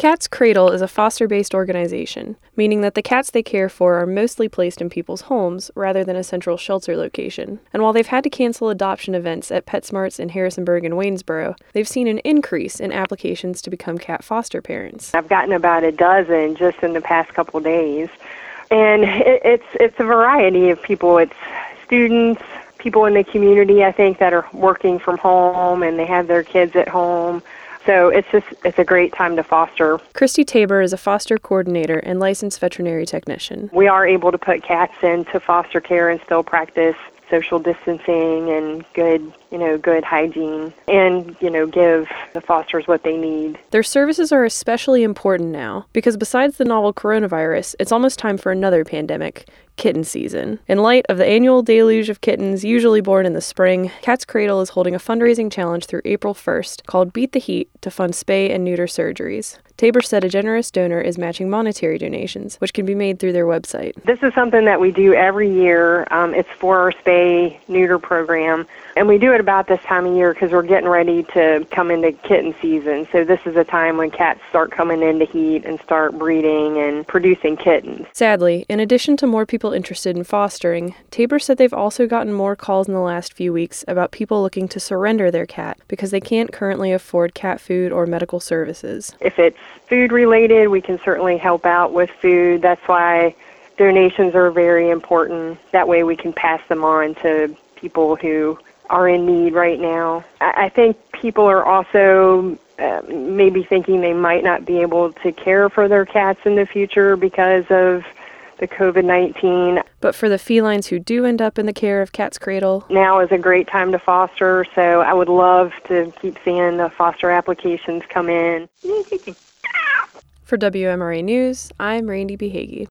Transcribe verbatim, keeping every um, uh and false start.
Cat's Cradle is a foster-based organization, meaning that the cats they care for are mostly placed in people's homes rather than a central shelter location. And while they've had to cancel adoption events at PetSmarts in Harrisonburg and Waynesboro, they've seen an increase in applications to become cat foster parents. I've gotten about a dozen just in the past couple days, and it, it's it's a variety of people. It's students, people in the community, I think, that are working from home and they have their kids at home. So it's just, it's a great time to foster. Christy Tabor is a foster coordinator and licensed veterinary technician. We are able to put cats into foster care and still practice social distancing and good, you know, good hygiene and, you know, give the fosters what they need. Their services are especially important now because besides the novel coronavirus, it's almost time for another pandemic, kitten season. In light of the annual deluge of kittens usually born in the spring, Cat's Cradle is holding a fundraising challenge through April first called Beat the Heat to fund spay and neuter surgeries. Tabor said a generous donor is matching monetary donations, which can be made through their website. This is something that we do every year. Um, it's for our spay neuter program, and we do it about this time of year because we're getting ready to come into kitten season. So this is a time when cats start coming into heat and start breeding and producing kittens. Sadly, in addition to more people interested in fostering, Tabor said they've also gotten more calls in the last few weeks about people looking to surrender their cat because they can't currently afford cat food or medical services. If it's food related, we can certainly help out with food. That's why donations are very important. That way we can pass them on to people who are in need right now. I think people are also uh, maybe thinking they might not be able to care for their cats in the future because of the covid nineteen. But for the felines who do end up in the care of Cat's Cradle, now is a great time to foster, so I would love to keep seeing the foster applications come in. For W M R A News, I'm Randy B. Hagee.